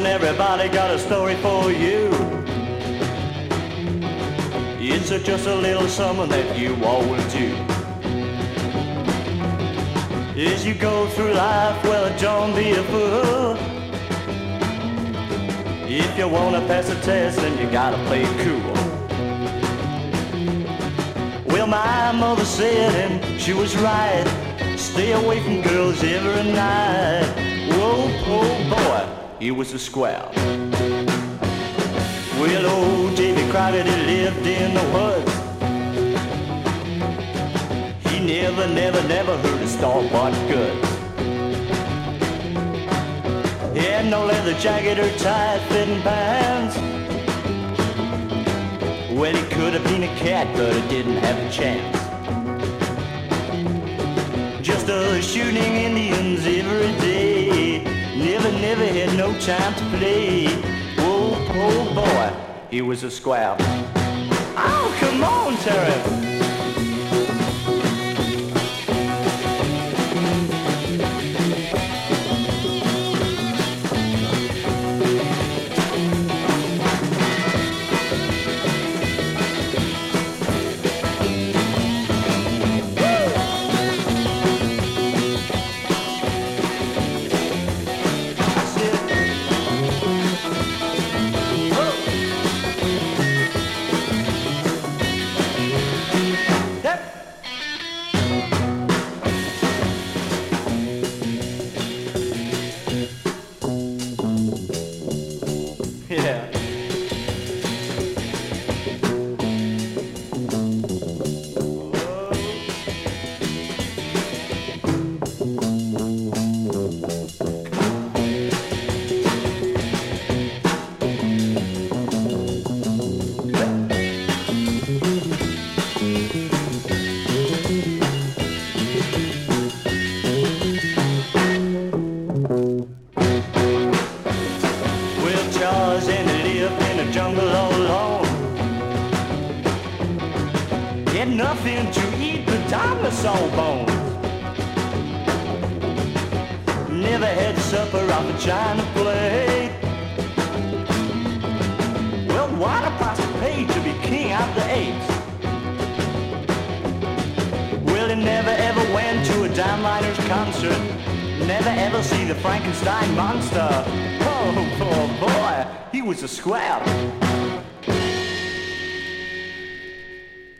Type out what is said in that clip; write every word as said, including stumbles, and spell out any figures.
everybody got a story for you. It's a, just a little something that you all will do. As you go through life, well, don't be a fool. If you wanna pass a test, then you gotta play it cool. Well, my mother said, and she was right, stay away from girls every night. Whoa, oh boy, he was a square. Well, old Davy Crockett, he lived in the woods. He never, never, never heard a store-bought goods. He had no leather jacket or tight-fitting pants. Well, he could have been a cat, but he didn't have a chance. Just a shooting Indians every day. Never, never had no time to play. Oh, oh boy, he was a square. Oh, come on, Terry. Nothing to eat but dinosaur bones. Never had supper off a china plate. Well, what a price to pay to be king of the apes. Well, he never ever went to a Dime Liners concert. Never ever see the Frankenstein monster. Oh, poor boy, he was a square.